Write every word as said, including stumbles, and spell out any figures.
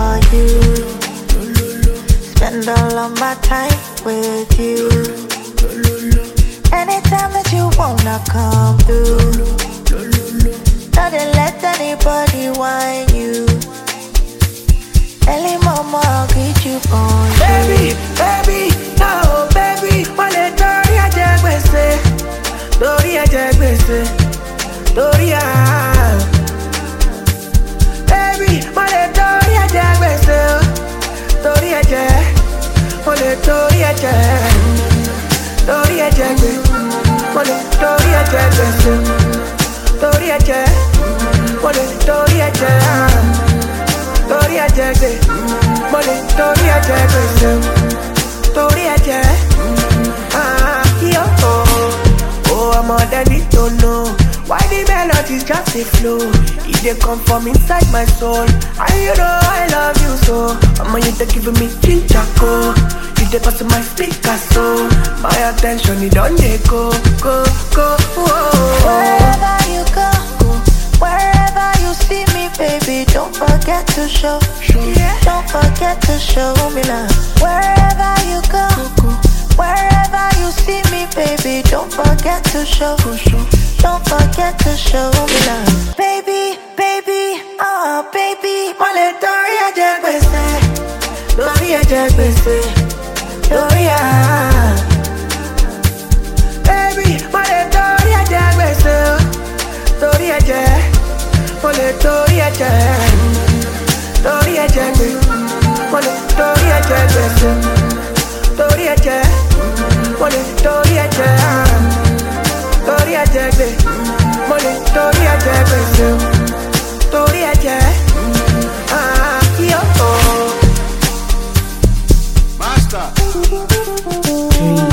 for you. Spend all of my time with you. Anytime that you wanna come through, don't let anybody whine you. Early mama, I'll get you on you. Baby, baby, no, baby. Wale tori aje gbese, tori aje gbese, tori a. Baby, wale tori aje gbese, tori aje, wale tori aje, tori aje gbese, wale tori aje gbese, tori aje, wale tori aje, tori aje gbese. Money, tori aje gbese, tori aje, ah, yo, oh, oh, I'm on the need to know why the melodies just a flow. If they come from inside my soul, and you know I love you so. I'm on you to give me ginger go. If they pass my speaker so, my attention it don't they go, go, go, oh. Wherever you go, wherever you see me, baby, don't forget to show. Yeah. Don't forget to show me love. Wherever you go, wherever you see me, baby, don't forget to show. Don't forget to show me love. Baby, baby, oh baby. Wale tori aje gbese, tori aje gbese, tori a. Baby, wale tori aje gbese, tori aje, wale tori aje, tori aje gbese, wale tori aje gbese, tori aje, wale tori aje, tori aje gbese, wale tori aje gbese, tori aje, ah, yo. Master.